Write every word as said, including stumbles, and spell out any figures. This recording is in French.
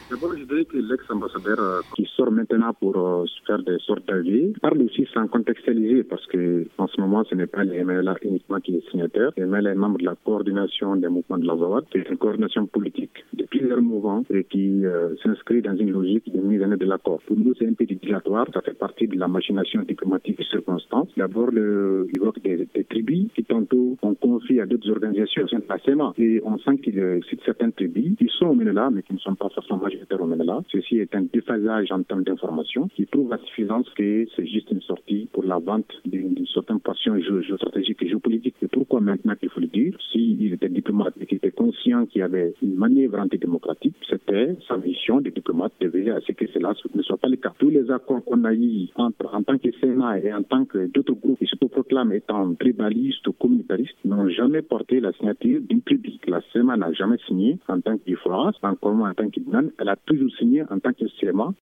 D'abord, je dirais que l'ex-ambassadeur euh, qui sort maintenant pour euh, faire des sortes d'avis parle aussi sans contextualiser parce que en ce moment, ce n'est pas les M L A uniquement qui est signataire. Le M L A est membre de la coordination des mouvements de l'Azawad. C'est une coordination politique de plusieurs mouvements et qui euh, s'inscrit dans une logique de mise en œuvre de l'accord. Pour nous, c'est un peu dilatoire. Ça fait partie de la machination diplomatique et circonstance. D'abord, le, il évoque des, des tribus qui tantôt ont confié à d'autres organisations facilement. Et on sent qu'il cite certaines tribus qui sont au M L A mais qui ne sont pas forcément majoritaires au M L A. Ceci est un déphasage en termes d'information qui prouve à suffisance que c'est juste une sortie pour la vente d'une certaine passion géostratégique et géopolitique. Et pourquoi maintenant qu'il faut le dire? S'il était diplomate et qu'il était conscient qu'il y avait une manœuvre antidémocratique, c'était sa mission de diplomate de veiller à ce que cela ne soit pas le cas. Tous les accords qu'on a eu entre, en tant que Sénat et en tant que d'autres groupes qui se proclament étant tribalistes ou communautaristes n'ont jamais porté la signature d'une tribu. La Sénat n'a jamais signé en tant qu'I F R A, encore moins en tant qu'I D N A N. Elle a toujours signé en tant que C M A